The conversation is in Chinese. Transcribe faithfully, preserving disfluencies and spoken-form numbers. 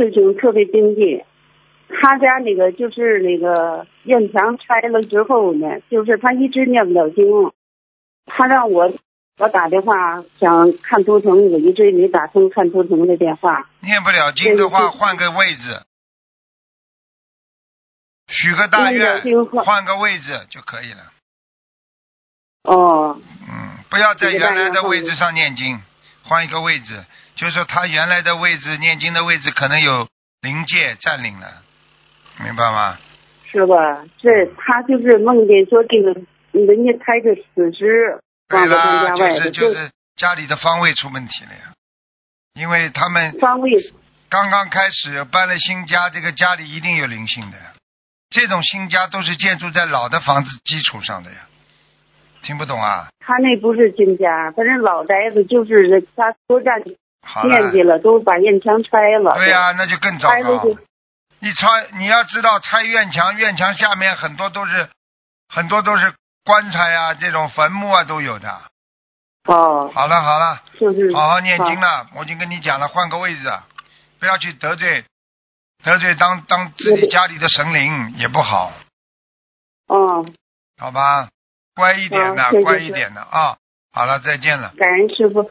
事情特别经济。他家那个就是那个院墙拆了之后呢，就是他一直念不了经，他让我我打电话想看图腾，我一直没打通看图腾的电话。 念不了经的话，换个位置，许个大愿，换个位置就可以了。 哦。 嗯，不要在原来的位置上念经，换一个位置，就是说他原来的位置念经的位置可能有灵界占领了，明白吗？ 是吧？这他就是梦见说这个人家抬着死尸放在他家外， 就是就是家里的方位出问题了呀，因为他们方位刚刚开始搬了新家，这个家里一定有灵性的呀。这种新家都是建筑在老的房子基础上的呀，听不懂啊？ 他那不是新家，反正老宅子就是他多占面积了，都把院墙拆了。 对呀、啊，那就更糟糕。你拆，你要知道拆院墙，院墙下面很多都是很多都是棺材啊，这种坟墓啊都有的。 哦。 好了好了， 就是好好念经了。我已经跟你讲了，换个位置，不要去得罪得罪当当自己家里的神灵也不好。 哦。 好吧，乖一点的， 谢谢乖一点的啊。好了，再见了。 感恩师傅。